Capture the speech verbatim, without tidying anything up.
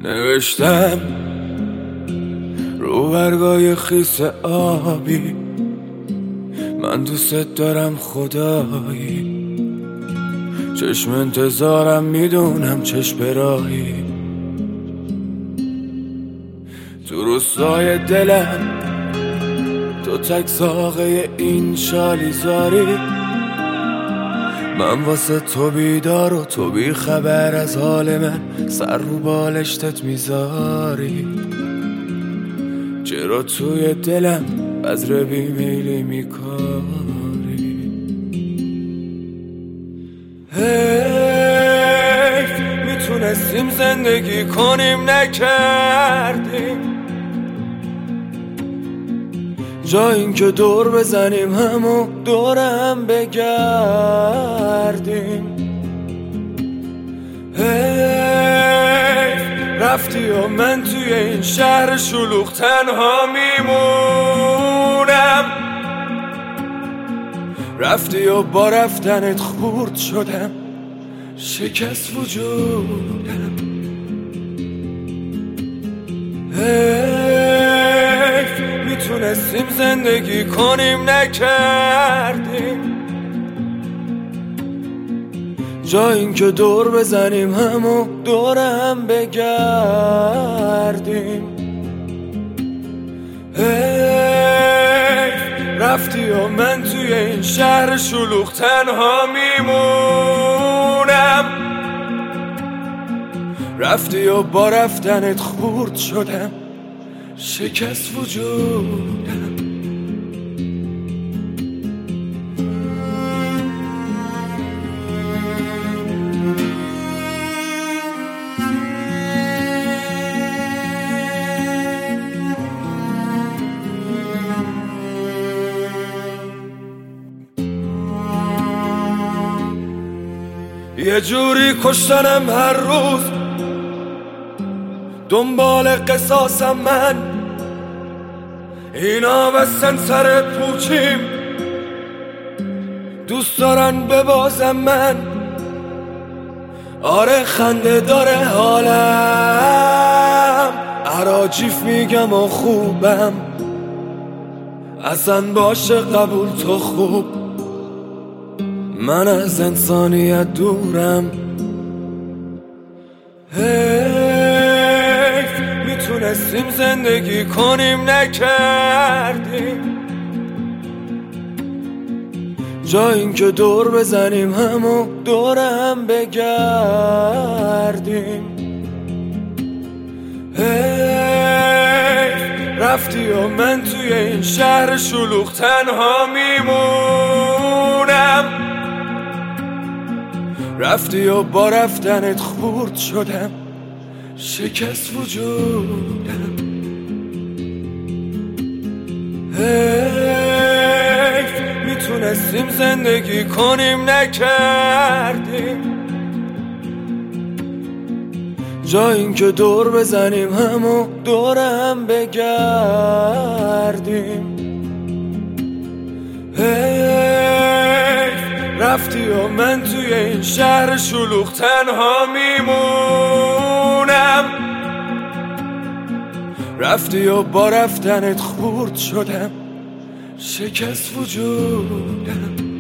نوشتم رو برگای خیس آبی، من دوست دارم خدایی، چشم انتظارم میدونم چشم راهی، تو روستای دلم تو تک ساقه این شالیزاری، من واسه تو بیدار و تو بی خبر از حال من، سر رو بالشتت میذاری، چرا توی دلم بذر بیمیلی میکاری. حیف میتونستیم زندگی کنیم نکردیم، جا این که دور بزنیم همو دورم بگردیم. حیف رفتی و من توی این شهر شلوغ تنها میمونم، رفتی و با رفتنت خورد شدم، شکست وجودم. حیف میتونستیم زندگی کنیم نکردیم، جا این که دور بزنیم همو دورم بگردیم. حیف رفتی و من توی این شهر شلوغ تنها میمونم، رفتی و با رفتنت خورد شدم، شکست وجودم. یه جوری کشتنم هر روز، دنبال قصاصم من، اینا بستن سر پوچیم، دوست دارن ببازم من. آره خنده داره حالم، عراجیف میگم و خوبم، اصلا باشه قبول تو خوب، من از انسانیت دورم. حیف میتونستیم زندگی کنیم نکردیم، جا این که دور بزنیم همو دورم بگردیم. حیف رفتی و من توی این شهر شلوغ تنها میمونم، رفتی و با رفتنت خورد شدم، شکست وجودم. حیف میتونستیم زندگی کنیم نکردیم، جا این که دور بزنیم همو دورم بگردیم. حیف رفتی و من توی این شهر شلوغ تنها میمونم، رفتی و با رفتنت خورد شدم، شکست وجودم.